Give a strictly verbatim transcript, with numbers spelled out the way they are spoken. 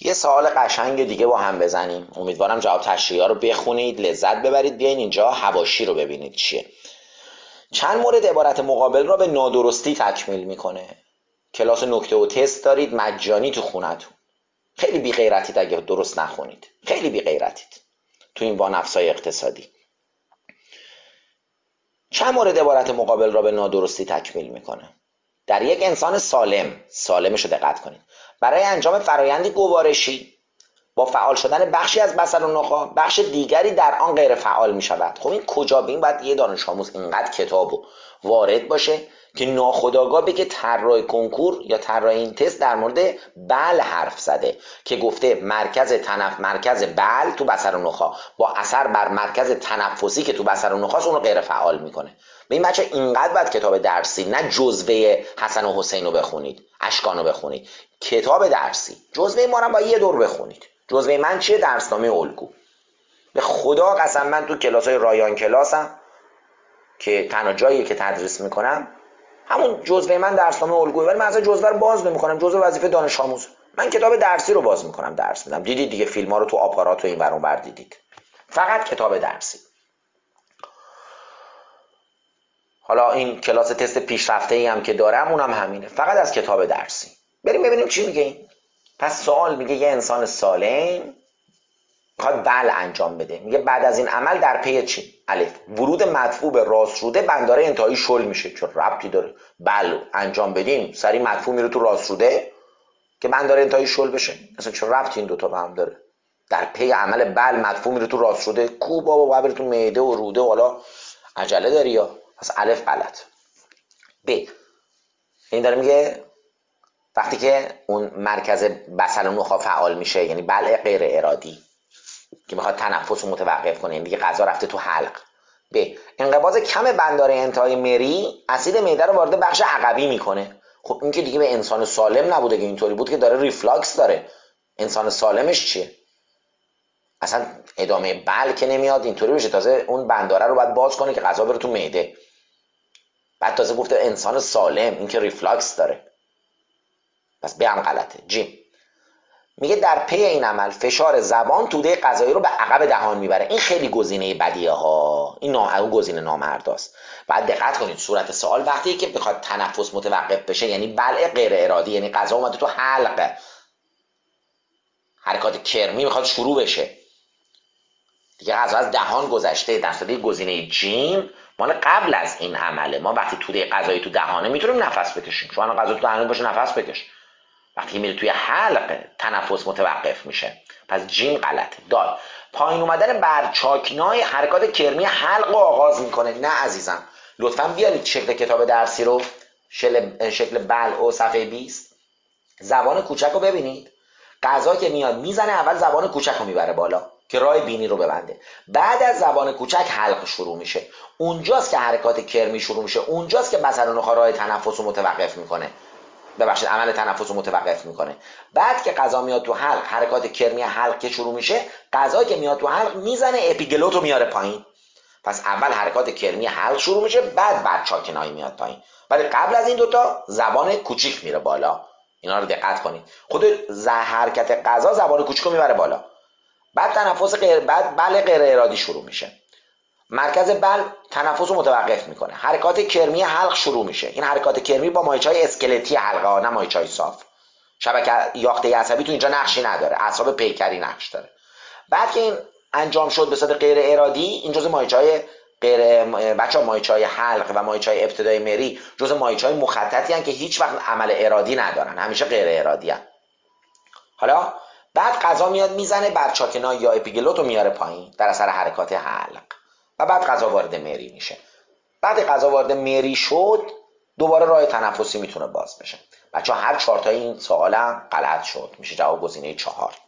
یه سوال قشنگ دیگه با هم بزنیم. امیدوارم جواب تشریح‌ها رو بخونید، لذت ببرید، بیاین اینجا حواشی رو ببینید چیه. چند مورد عبارت مقابل را به نادرستی تکمیل میکنه. کلاس نکته و تست دارید مجانی تو خونتون. خیلی بی غیرتید اگه درست نخونید. خیلی بی غیرتید تو این با نفسای اقتصادی. چند مورد عبارت مقابل را به نادرستی تکمیل میکنه. در یک انسان سالم، سالمش رو دقت کنید، برای انجام فرایندی گوارشی با فعال شدن بخشی از بصر و نخا، بخش دیگری در آن غیر فعال می شود. خب این کجا؟ به این باید یه دانش آموز اینقدر کتابو وارد باشه که ناخودآگاه بگه طراح کنکور یا طراح این تست در مورد بل حرف زده که گفته مرکز تنف مرکز بل تو بصر و نخا با اثر بر مرکز تنفسی که تو بصر و نخاست اون رو غیر فعال میکنه. به این بچه اینقدر باید کتاب درسی، نه جزوه حسن و حسین رو بخونید، اشکان رو بخونید، کتاب درسی. جزوه ما رو با یه دور بخونید. جزوه من چیه؟ درسنامه الگو. به خدا قسم من تو کلاس‌های رایان کلاسم که تنها جاییه که تدریس میکنم همون جزوه من درسنامه الگوه، ولی من اصلا جزوه رو باز نمیکنم. جزوه وظیفه دانش آموز. من کتاب درسی رو باز میکنم، درس میدم. دیدید دیگه فیلم ها رو تو آپارات و این ور اون ور دیدید. فقط کتاب درسی. حالا این کلاس تست پیشرفته ای هم که دارم اونم همینه، فقط از کتاب درسی. بریم ببینیم چی میگه این. پس سوال میگه یه انسان سالم میخواد بل انجام بده. میگه بعد از این عمل در پی چی؟ الف، ورود مدفوع به راست روده بنداره انتهایی شل میشه. چه ربطی داره؟ بل انجام بدیم سری مدفوع میره تو راست روده که بنداره انتهایی شل بشه. اصلا چه ربطی این دوتا به هم داره؟ در پی عمل بل مدفوع میره تو راست روده. کو بابا باید بره تو معده و روده و حالا عجله داری یا؟ پس الف غلط. ب، این داره میگه وقتی که اون مرکز بصر و نخا فعال میشه، یعنی بلع غیر ارادی که میخواد تنفس رو متوقف کنه، یعنی دیگه غذا رفته تو حلق. ب، انقباض کم بنداره انتهای مری اسید معده رو وارد بخش عقبی میکنه. خب این که دیگه به انسان سالم نبوده که اینطوری بود که داره ریفلاکس داره. انسان سالمش چیه؟ اصلا ادامه بل که نمیاد اینطوری بشه. تازه اون بنداره رو باید باز کنه که غذا بره تو معده. بعد تازه گفته انسان سالم، این که ریفلاکس داره. پس به هم غلطه. جیم میگه در پی این عمل فشار زبان توده غذایی رو به عقب دهان میبره. این خیلی گزینه بدیه ها. این نا... گزینه نامرداست. بعد دقت کنید صورت سوال وقتی که بخواد تنفس متوقف بشه، یعنی بلع غیر ارادی، یعنی غذا اومده تو حلق، حرکات کرمی میخواد شروع بشه دیگه، غذا از دهان گذشته. در صورت گزینه جیم مال قبل از این عمله. ما وقتی توده غذایی تو دهانه میتونیم نفس بکشیم. شما الان غذا تو دهانه باشه نفس بکش. وقتی میره توی حلق تنفس متوقف میشه. پس جیم غلطه. دال، پایین اومدن برچاکنای حرکات کرمی حلق رو آغاز میکنه. نه عزیزم، لطفا بیارید شکل کتاب درسی رو، شکل, شکل بلع و صفحه بیست. زبان کوچک رو ببینید. غذا که میاد میزنه اول زبان کوچک رو میبره بالا که راه بینی رو ببنده. بعد از زبان کوچک حلق شروع میشه. اونجاست که حرکات کرمی شروع میشه. اونجاست که بصر و نخا راه تنفس رو متوقف میکنه. ببخشید عمل تنفس رو متوقف میکنه. بعد که غذا میاد تو حلق، حرکات کرمی حلق که شروع میشه، غذا که میاد تو حلق میزنه اپیگلوت رو میاره پایین. پس اول حرکات کرمی حلق شروع میشه، بعد برچاکنایی میاد پایین. ولی قبل از این دوتا زبان کوچیک میره بالا. اینا رو دقت کنید. خود حرکت غذا زبان کوچیک رو میبره بالا. بعد تنفس غیر بعد بلع غیر ارادی شروع میشه. مرکز بل تنفس رو متوقف میکنه. حرکات کرمی حلق شروع میشه. این حرکات کرمی با مایچای اسکلتی حلقه ها، نه مایچای صاف. شبکه یاخته عصبی تو اینجا نقشی نداره. اعصاب پیکری نقش داره. بعد که این انجام شد به صورت غیر ارادی، این جزء مایچای غیر بچا مایچای حلق و مایچای ابتدای مری جزء مایچای مخططی هستند که هیچ وقت عمل ارادی ندارن، همیشه غیر ارادی هستند. حالا بعد غذا میاد میزنه برچاکنای یا اپیگلوت رو میاره پایین در اثر حرکات حلق و بعد غذا وارد مری میشه. بعد غذا وارد مری شد دوباره راه تنفسی میتونه باز بشه. بچه ها هر چهار تا این سوالم غلط شد، میشه جواب گزینه چهار.